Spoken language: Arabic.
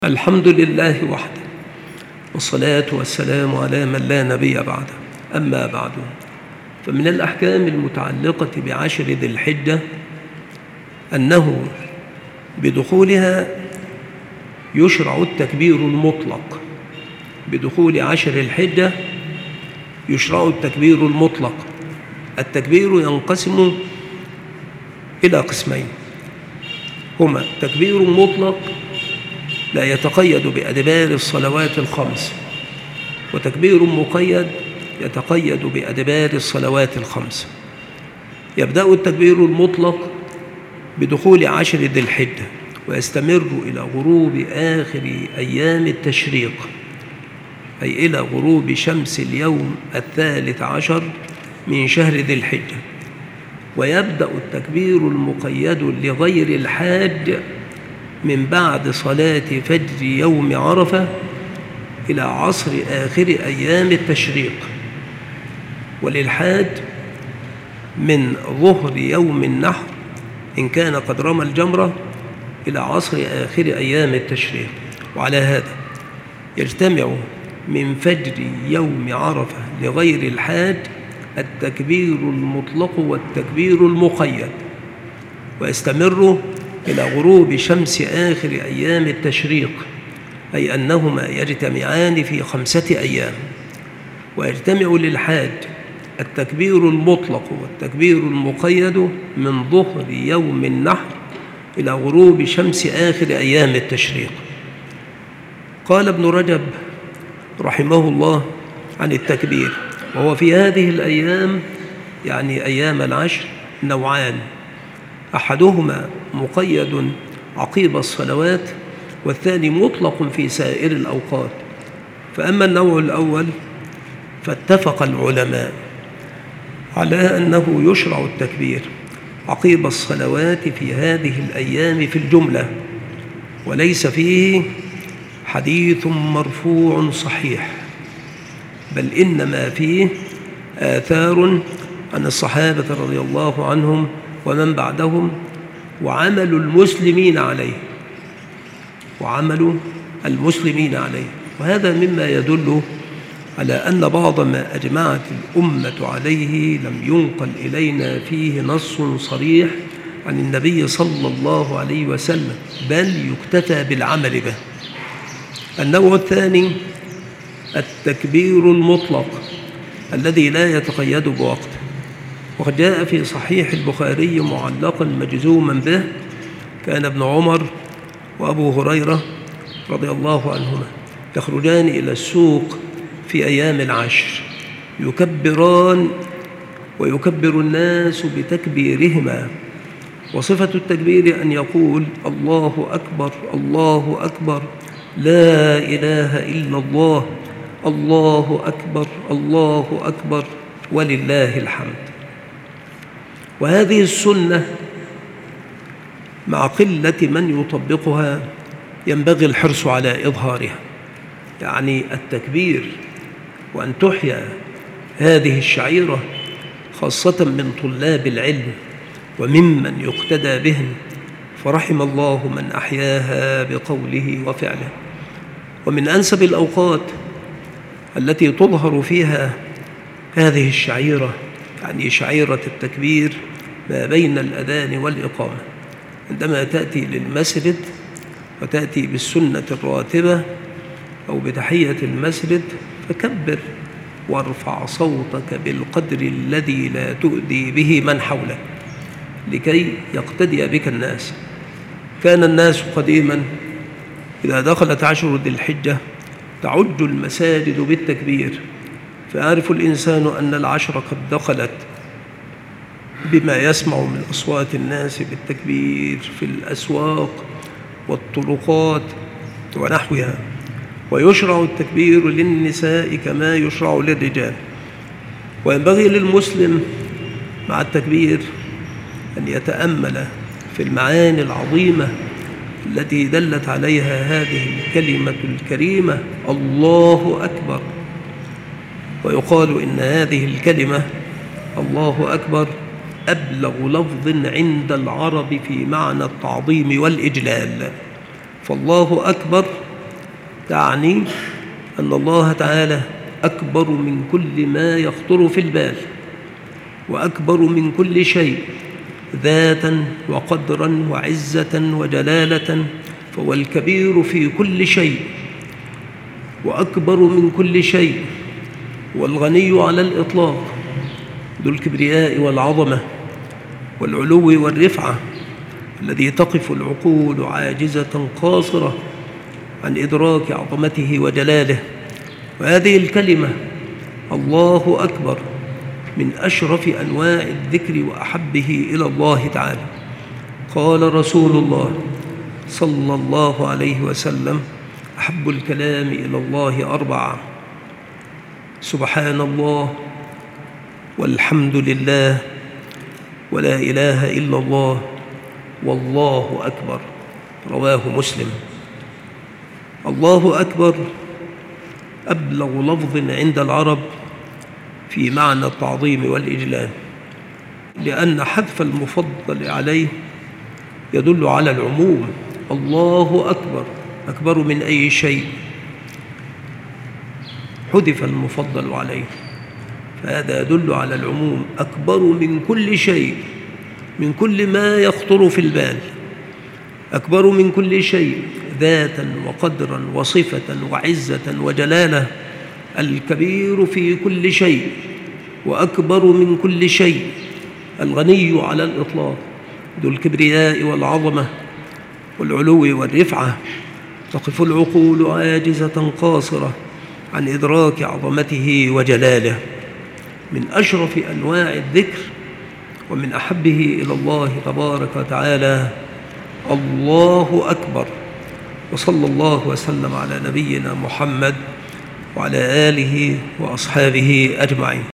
الحمد لله وحده، والصلاة والسلام على من لا نبي بعده. أما بعد، فمن الأحكام المتعلقة بعشر ذي الحجة أنه بدخولها يشرع التكبير المطلق. بدخول عشر الحجة يشرع التكبير المطلق. التكبير ينقسم إلى قسمين، هما تكبير مطلق لا يتقيد بأدبار الصلوات الخمس، وتكبير مقيد يتقيد بأدبار الصلوات الخمس. يبدأ التكبير المطلق بدخول عشر ذي الحجة ويستمر إلى غروب آخر أيام التشريق، أي إلى غروب شمس اليوم 13 من شهر ذي الحجة. ويبدأ التكبير المقيد لغير الحاج من بعد صلاة فجر يوم عرفة إلى عصر آخر أيام التشريق، وللحاج من ظهر يوم النحر إن كان قد رمى الجمرة إلى عصر آخر أيام التشريق. وعلى هذا يجتمع من فجر يوم عرفة لغير الحاج التكبير المطلق والتكبير المقيد، ويستمر إلى غروب شمس آخر أيام التشريق، أي أنهما يجتمعان في 5 أيام. ويجتمع للحاج التكبير المطلق والتكبير المقيد من ظهر يوم النحر إلى غروب شمس آخر أيام التشريق. قال ابن رجب رحمه الله عن التكبير، وهو في هذه الأيام يعني أيام العشر نوعان، أحدهما مقيد عقيب الصلوات، والثاني مطلق في سائر الأوقات. فأما النوع الأول فاتفق العلماء على أنه يشرع التكبير عقيب الصلوات في هذه الأيام في الجملة، وليس فيه حديث مرفوع صحيح، بل إنما فيه آثار عن الصحابة رضي الله عنهم ومن بعدهم وعمل المسلمين عليه. وهذا مما يدل على أن بعض ما أجمعت الأمة عليه لم ينقل إلينا فيه نص صريح عن النبي صلى الله عليه وسلم، بل يكتفى بالعمل به. النوع الثاني التكبير المطلق الذي لا يتقيد بوقت، وقد جاء في صحيح البخاري معلقا مجزوما به: كان ابن عمر وأبو هريرة رضي الله عنهما يخرجان إلى السوق في أيام العشر يكبران ويكبر الناس بتكبيرهما. وصفة التكبير أن يقول: الله أكبر الله أكبر، لا إله إلا الله، الله أكبر الله أكبر، ولله الحمد. وهذه السنة مع قلة من يطبقها ينبغي الحرص على إظهارها، يعني التكبير، وأن تحيا هذه الشعيرة خاصة من طلاب العلم وممن يقتدى بهم، فرحم الله من أحياها بقوله وفعله. ومن أنسب الأوقات التي تظهر فيها هذه الشعيرة، يعني شعيرة التكبير، ما بين الأذان والإقامة، عندما تأتي للمسجد وتأتي بالسنة الراتبة أو بتحية المسجد فكبر وارفع صوتك بالقدر الذي لا تؤذي به من حولك لكي يقتدي بك الناس. كان الناس قديما إذا دخلت عشر ذي الحجة تعج المساجد بالتكبير، فيعرف الإنسان أن العشر قد دخلت بما يسمع من أصوات الناس بالتكبير في الأسواق والطرقات ونحوها. ويشرع التكبير للنساء كما يشرع للرجال. وينبغي للمسلم مع التكبير أن يتأمل في المعاني العظيمة التي دلت عليها هذه الكلمة الكريمة الله أكبر. ويقال إن هذه الكلمة الله أكبر أبلغ لفظ عند العرب في معنى التعظيم والإجلال، فالله أكبر تعني أن الله تعالى أكبر من كل ما يخطر في البال، وأكبر من كل شيء ذاتا وقدرا وعزة وجلالة، فهو الكبير في كل شيء وأكبر من كل شيء، والغني على الإطلاق، ذو الكبرياء والعظمة والعلو والرفعة، الذي تقف العقول عاجزة قاصرة عن إدراك عظمته وجلاله. وهذه الكلمة الله أكبر من أشرف أنواع الذكر وأحبه إلى الله تعالى. قال رسول الله صلى الله عليه وسلم: أحب الكلام إلى الله 4: سبحان الله، والحمد لله، ولا إله إلا الله، والله أكبر. رواه مسلم. الله أكبر أبلغ لفظ عند العرب في معنى التعظيم والإجلال، لأن حذف المفضل عليه يدل على العموم. الله أكبر أكبر من أي شيء حذف المفضل عليه، فهذا يدل على العموم، أكبر من كل شيء، من كل ما يخطر في البال، أكبر من كل شيء ذاتا وقدرا وصفة وعزة وجلالة، الكبير في كل شيء وأكبر من كل شيء، الغني على الإطلاق، ذو الكبرياء والعظمة والعلو والرفعة، تقف العقول عاجزة قاصرة عن إدراك عظمته وجلاله. من أشرف أنواع الذكر ومن أحبه إلى الله تبارك وتعالى الله أكبر. وصلى الله وسلم على نبينا محمد وعلى آله وأصحابه أجمعين.